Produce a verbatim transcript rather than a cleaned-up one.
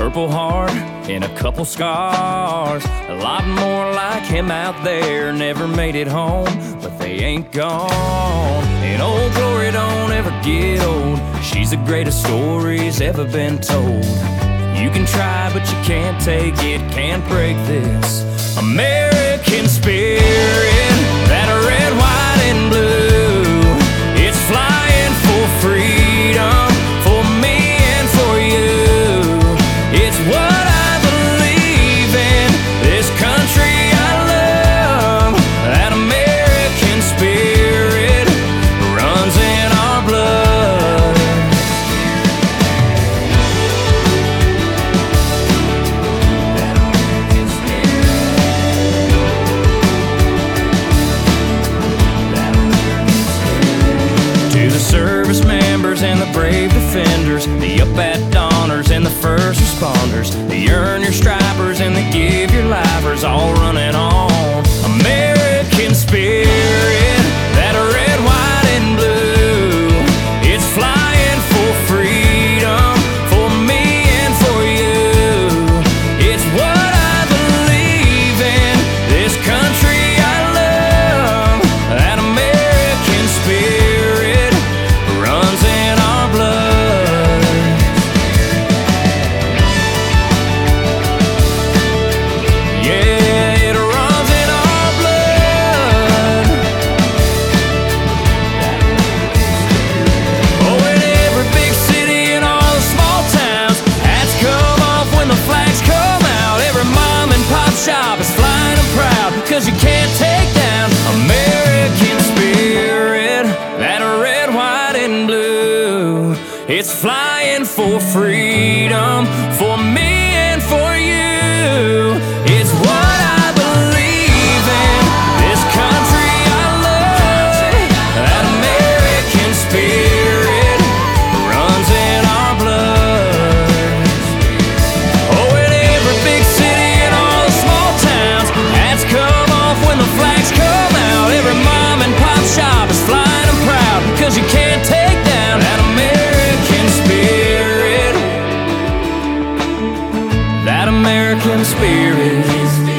Purple Heart and a couple scars. A lot more like him out there never made it home, but they ain't gone. And Old Glory don't ever get old. She's the greatest story's ever been told. You can try, but you can't take it, can't break this American spirit. That red, white, and blue, it's flying for freedom, for me and for you. It's what I believe in, this country I love. That American spirit runs in our blood. That American spirit. That American spirit. To the service members and the brave defenders, the up at dawners and the first responders, the earn your stripers and the give your lifers, all running on American spirit. That red, white, and blue, it's flying for freedom, for me and for you. It's what I believe in, this country I love. That American spirit runs in our blood. Yeah, it runs in our blood. Oh, in every big city and all the small towns, hats come off when the flags come out. Every mom and pop shop is flying and proud, cause you can't take down American spirit. That red, white, and blue, it's flying for freedom, for me and for you. It's what I believe in, this country I love. That American spirit runs in our blood. Oh, in every big city and all the small towns, hats come off when the flags come out. Every mom and pop shop is flying and proud, cause you can't take down that American spirit. That American spirit.